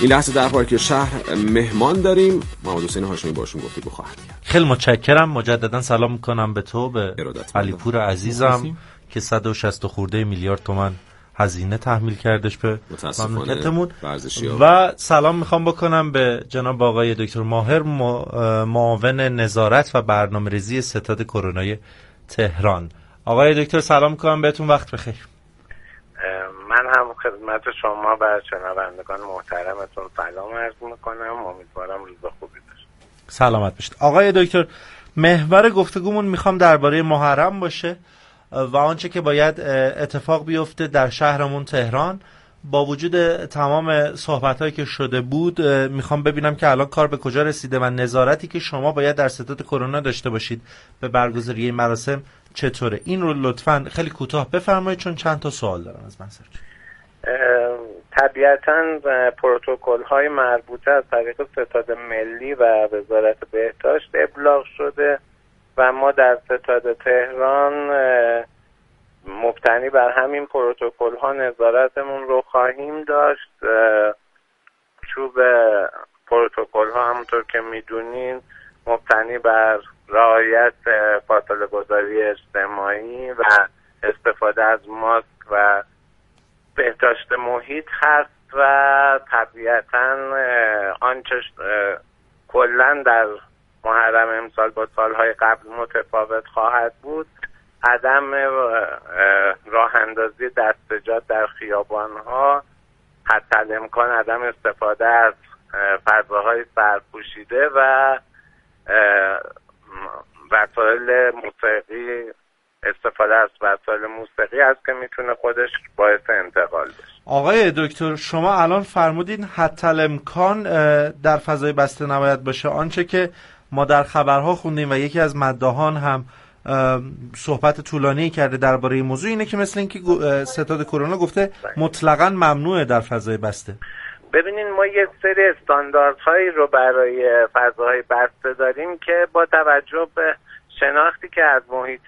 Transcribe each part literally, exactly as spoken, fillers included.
این لحظه در پارک شهر مهمان داریم. محمد حسین هاشمی باشون گفتگو خواهد کرد. خیلی متشکرم. مجددا سلام میکنم به تو، به علیپور عزیزم که صد و شصت خورده میلیارد تومان هزینه تحمیل کردش به مملکتمون و سلام میخوام بکنم به جناب آقای دکتر ماهر، معاون نظارت و برنامه‌ریزی ستاد کرونای تهران. آقای دکتر سلام میکنم بهتون، وقت بخیر. من هم خدمت شما و شنوندگان محترمتون سلام عرض میکنم. امیدوارم روز خوبی باشه. سلامت باشید. آقای دکتر، محور گفتگومون میخوام درباره محرم باشه و آنچه که باید اتفاق بیفته در شهرمون تهران. با وجود تمام صحبت‌هایی که شده بود میخوام ببینم که الان کار به کجا رسیده و نظارتی که شما باید در ستاد کرونا داشته باشید به برگزاری این مراسم چطوره؟ این رو لطفاً خیلی کوتاه بفرمایید چون چند تا سوال دارم از منظر. طبیعتاً پروتکل‌های مربوطه از طریق ستاد ملی و وزارت بهداشت ابلاغ شده و ما در ستاد تهران مبتنی بر همین پروتکل ها نظارتمون رو خواهیم داشت. چوب پروتکل ها همونطور که میدونین مبتنی بر رعایت فاصله گذاری اجتماعی و استفاده از ماسک و بهداشت محیط هست و طبیعتاً آنچه کلاً در محرم امسال با سالهای قبل متفاوت خواهد بود عدم راه اندازی دستجات در خیابان‌ها، حتی الامکان عدم استفاده از فضاهای سرپوشیده و وسایل موسیقی، استفاده از وسایل موسیقی است که میتونه خودش باعث انتقال بشه. آقای دکتر شما الان فرمودین حتی الامکان در فضای بسته نباید باشه. آنچه که ما در خبرها خوندیم و یکی از مداحان هم صحبت طولانی کرده درباره این موضوع اینه که مثل اینکه ستاد کرونا گفته مطلقاً ممنوعه در فضای بسته. ببینین ما یک سری استانداردهایی رو برای فضاهای بسته داریم که با توجه به شناختی که از محیط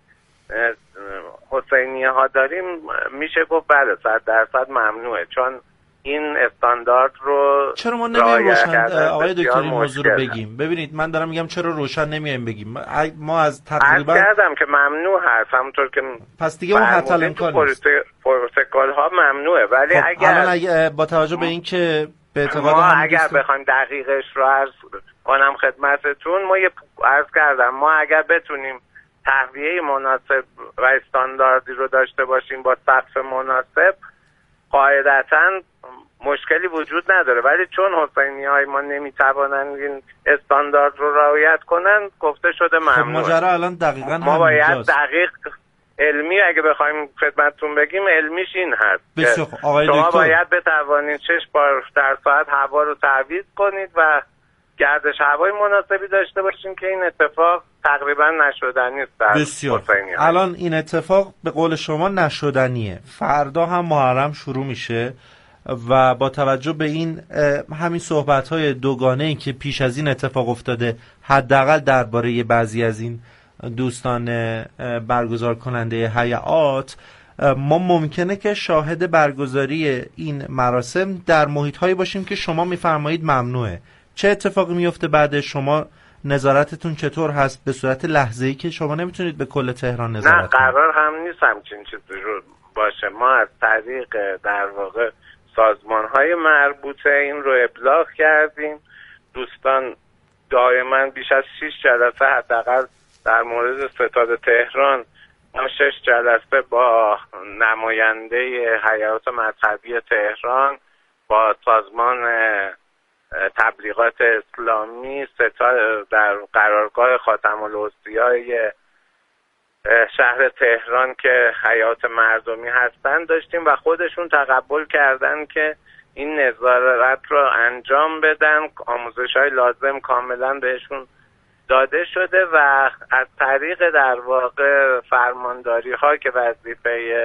حسینیه ها داریم میشه گفت بله صد درصد ممنوعه، چون این استاندارد رو چرا ما نمیایم روشن آقای دکتر این موضوع رو بگیم؟ ببینید من دارم میگم چرا روشن نمیایم بگیم؟ ما از تقریبا عرض کردم که ممنوع هست همونطور که پس دیگه اون حتی الامکان نیست. پروتکل ها ممنوعه ولی خب اگر الان اگه با توجه به این که به اعتقاد ما هم اگر بخوایم دقیقش رو عرض کنم خدمتتون، ما یه عرض کردم ما اگر بتونیم تهویه مناسب و استانداردی رو داشته باشیم با سقف مناسب قاعدتاً مشکلی وجود نداره، ولی چون حسینی های ما نمیتوانند این استاندارد رو رعایت کنن گفته شده ممنوعه. خب ماجرا الان دقیقاً ما باید دقیق علمی اگه بخوایم خدمتتون بگیم علمیش این هست که شما دکتر. باید بتوانید شش بار در ساعت هوا رو تعویض کنید و گردش هوای مناسبی داشته باشیم که این اتفاق تقریبا نشدنی است در حسینی ها. الان این اتفاق به قول شما نشدنیه، فردا هم محرم شروع میشه و با توجه به این همین صحبت‌های دوگانه‌ای که پیش از این اتفاق افتاده حداقل درباره بعضی از این دوستان برگزار کننده هیئات، ما ممکنه که شاهد برگزاری این مراسم در محیط‌هایی باشیم که شما می‌فرمایید ممنوعه. چه اتفاقی میفته بعد؟ شما نظارتتون چطور هست به صورت لحظه‌ای که شما نمیتونید به کل تهران نظارت کنید؟ نه قرار هم نیست همچین چیزی رو باشه. ما از طریق در واقع سازمان‌های مربوطه این رو ابلاغ کردیم. دوستان دائما بیش از شش جلسه حداقل در مورد ستاد تهران ما شش جلسه با نماینده هیئات مذهبی تهران با سازمان تبلیغات اسلامی ستاد در قرارگاه خاتم الاوصیای شهر تهران که حیات مردمی هستن داشتیم و خودشون تقبل کردن که این نظارت رو انجام بدن. آموزش‌های لازم کاملا بهشون داده شده و از طریق در واقع فرمانداری ها که وظیفه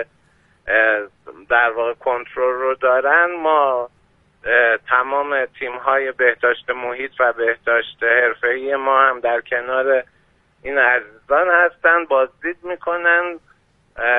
در واقع کنترل رو دارن ما تمام تیم های بهداشت محیط و بهداشت حرفه‌ای ما هم در کنار این عزیزان هستن، بازدید میکنن.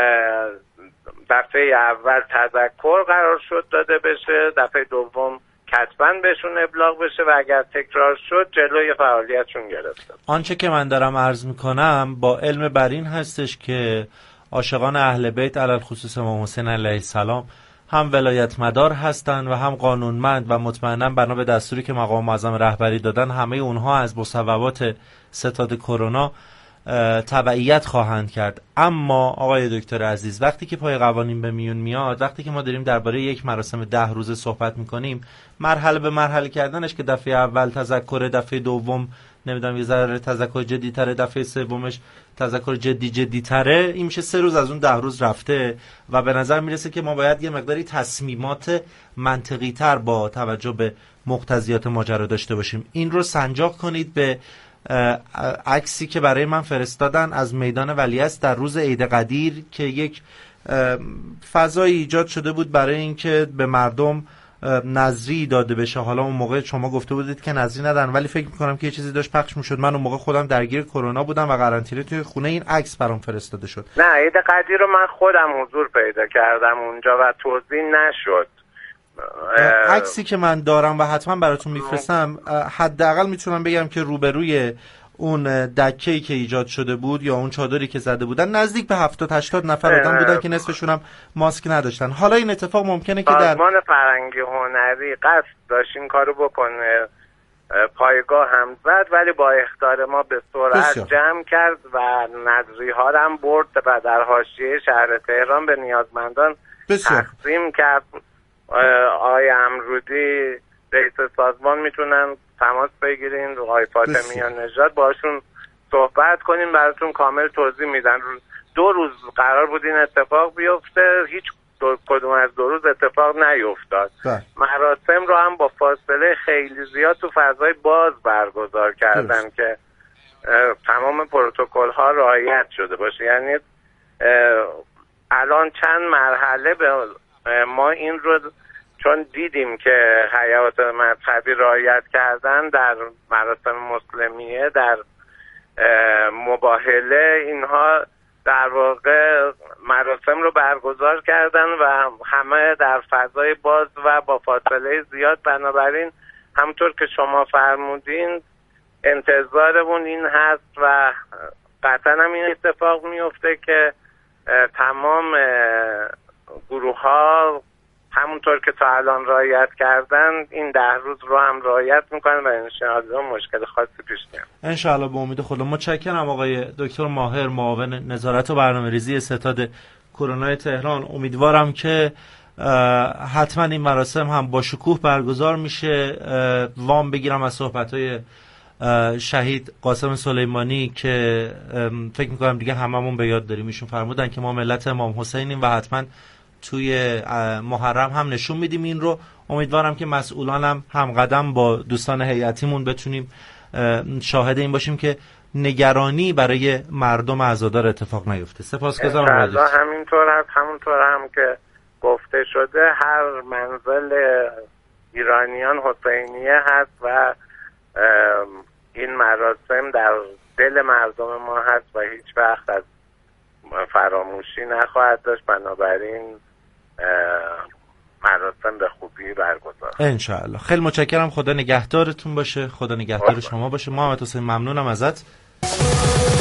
دفعه اول تذکر قرار شد داده بشه، دفعه دوم حتما بهشون ابلاغ بشه و اگر تکرار شد جلوی فعالیتشون گرفته. آنچه که من دارم عرض میکنم با علم بر این هستش که عاشقان اهل بیت علی الخصوص امام حسین علیه السلام هم ولایت مدار هستند و هم قانونمند و مطمئنا بنا به دستوری که مقام معظم رهبری دادن همه اونها از مصوبات ستاد کرونا تبعیت خواهند کرد. اما آقای دکتر عزیز، وقتی که پای قوانین به میون میاد، وقتی که ما داریم درباره یک مراسم ده روزه صحبت میکنیم، مرحله به مرحله کردنش که دفعه اول تذکر، دفعه دوم نمیدونم یه ذره تذکر جدی تره، دفعه سومش تذکر جدی جدی تره، این میشه سه روز از اون ده روز رفته و به نظر میرسه که ما باید یه مقداری تصمیمات منطقی تر با توجه به مقتضیات ماجرا داشته باشیم. این رو سنجاق کنید به عکسی که برای من فرستادن از میدان ولیعصر در روز عید قدیر که یک فضایی ایجاد شده بود برای اینکه به مردم نظری داده بشه. حالا اون موقع شما گفته بودید که نظری ندن، ولی فکر میکنم که یه چیزی داشت پخش میشد. من اون موقع خودم درگیر کرونا بودم و قرنطینه توی خونه، این عکس برام فرستاده شد. نه، عید قدیر رو من خودم حضور پیدا کردم اونجا و توضیح نشد. عکسی که من دارم و حتما براتون میفرستم، حداقل میتونم بگم که روبروی اون دکه‌ای که ایجاد شده بود یا اون چادری که زده بودن نزدیک به هفتاد هشتاد نفر آدم بودن که نصفشون هم ماسک نداشتن. حالا این اتفاق ممکنه که در سازمان فرهنگی هنری قصد داشت این کارو بکنه، پایگاه هم زد، ولی با اخطار ما به سرعت جمع کرد و نظری ها هم برد و در حاشیه شهر تهران به نیازمندان بسیار. تقسیم کرد. آقای امرودی رئیس سازمان میتونن تماس بگیرین، آقای فاطمیان نژاد باشون صحبت کنین، براتون کامل توضیح میدن. دو روز قرار بود این اتفاق بیفته، هیچ دو، کدوم از دو روز اتفاق نیفتاد. مراسم رو هم با فاصله خیلی زیاد تو فضای باز برگزار کردن دلست. که تمام پروتکل ها رعایت شده باشه. یعنی الان چند مرحله به ما این رو چون دیدیم که حیات مذهبی رعایت کردن در مراسم مسلمیه، در مباهله، اینها در واقع مراسم رو برگزار کردن و همه در فضای باز و با فاصله زیاد. بنابراین همطور که شما فرمودین انتظارمون این هست و قطعا هم این اتفاق میفته که تمام گروه ها همونطور که تا الان رعایت کردن این ده روز رو هم رعایت میکنن و انشاءالله مشکل خاصی پیش نمیاد. انشاءالله به امید خدا. متشکرم آقای دکتر ماهر، معاون نظارت و برنامه‌ریزی ستاد کرونا تهران. امیدوارم که حتما این مراسم هم با شکوه برگزار میشه. وام بگیرم از صحبت‌های شهید قاسم سلیمانی که فکر میکنم دیگه هممون به یاد داریم. ایشون فرمودن که ما ملت امام حسینیم و حتما توی محرم هم نشون میدیم این رو. امیدوارم که مسئولانم هم قدم با دوستان هیئتیمون بتونیم شاهد این باشیم که نگرانی برای مردم عزادار اتفاق نیفته. سپاسگزارم. الله همینطور هست، همونطور هم که گفته شده هر منزل ایرانیان حسینیه هست و این مراسم در دل مردم ما هست و هیچ وقت از فراموشی نخواهد داشت. بنابراین مراسم به خوبی برگزار انشاءالله. خیلی متشکرم. خدا نگهدارتون باشه، خدا نگهدار شما باشه. محمد حسین ممنونم ازت.